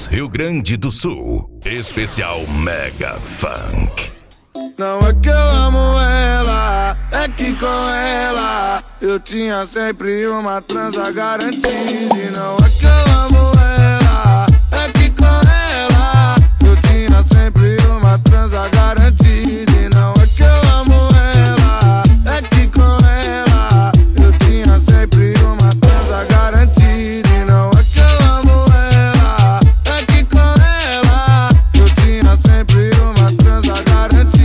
Rio Grande do Sul. Especial Mega Funk. Não é que eu amo ela, é que com ela eu tinha sempre uma transa garantida. E não é que eu amo ela, é que com ela eu tinha sempre uma transa garantida. E não é que eu amo ela, é que com ela eu tinha sempre uma transa garantida. E não é que eu amo ela, é que com ela eu tinha sempre uma transa garantida.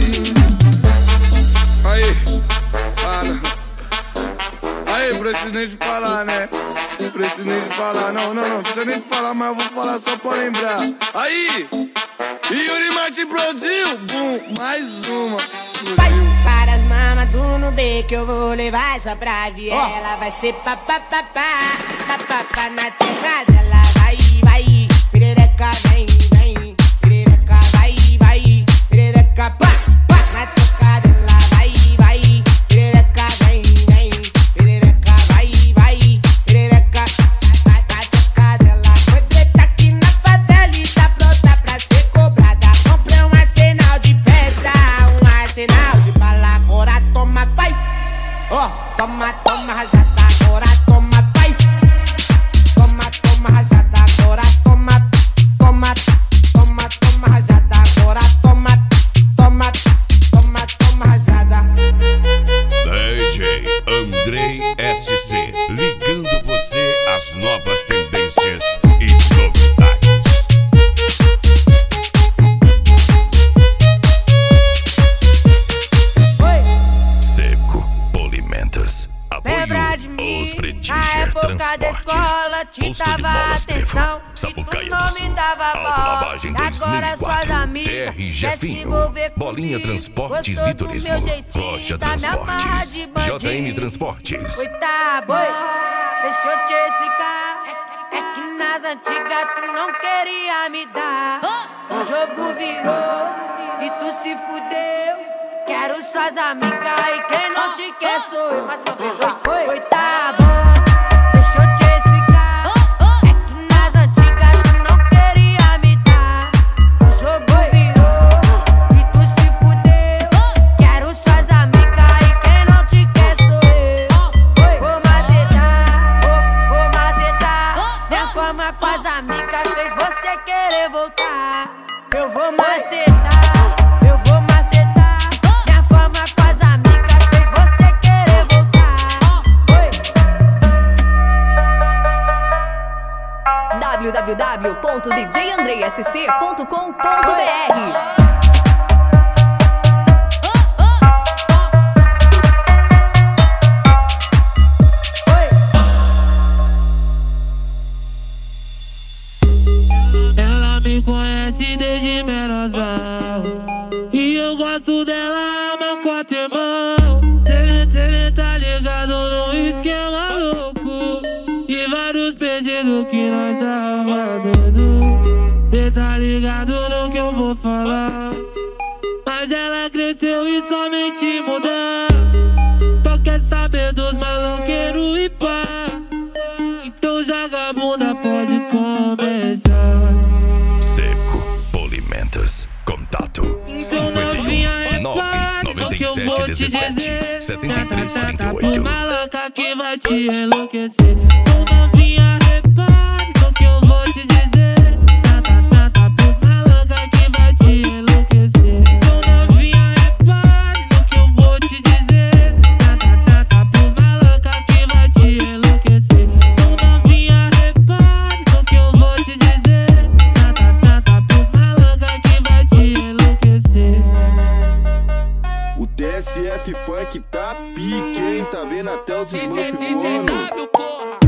Aí, preciso nem de falar, né? Preciso nem de falar, não precisa nem de falar, mas eu vou falar só pra lembrar. Aí, Yuri Martin produziu, mais uma. Vai para as mamas do Nubê que eu vou levar essa pra viela. Vai ser papapá na tecla dela. Vai, perereca, vem, perereca, vai, perereca, pá, na tecla dela. Vai, perereca, vem, perereca, vai, perereca, na tecla dela. Foi treta aqui na favela e tá pronta pra ser cobrada. Comprei um arsenal de festa, um arsenal de bala. Agora toma, pai. Toma, rajada. Agora toma, pai. Toma, rajada. Agora toma, rajada. Agora toma, rajada. DJ Andrei SC, ligando você às novas tendências e novidades. Seco Polimentos. Apoio os Pretiger Transportes. Posto de Molas Trevo, Sapucaia do Sul. Autolavagem 2004. TR Jefinho. Bolinha Transportes e Turismo. Rocha Transportes. JM Transportes. Oi, tá bom, deixa eu te explicar. É que nas antigas tu não queria me dar. O jogo virou e tu se fudeu. Quero suas amigas e quem não te quer sou eu. Oi, tá bom, deixa eu te explicar. É que nas antigas tu não queria me dar. O jogo virou e tu se fudeu. Quero suas amigas e quem não te quer sou eu. Vou macetar. Minha fama com as amigas fez você querer voltar. Eu vou macetar. www.djandreisc.com.br. Ela me conhece desde menosão e eu gosto dela, mas quatro irmão. Cê tá ligado no esquema louco e vários pedidos que nós tava doido. Cê tá ligado no que eu vou falar, mas ela cresceu e somente mudar. Só quer saber dos maloqueiros e pá. Então joga a bunda, pode começar. Seco Polimentos. Contato 51 997 17 73 38. Maluca que vai te enlouquecer. Então novinha, repare no que eu vou te dizer. Santa pros maluca que vai te enlouquecer. Então novinha, repare no que eu vou te dizer. Santa pros maluca que vai te enlouquecer. Então novinha, repare no que eu vou te dizer. Santa pros maluca que vai te enlouquecer. O TSF Funk tá pique, hein? Tá vendo até os Smurf DJ voando. W, porra.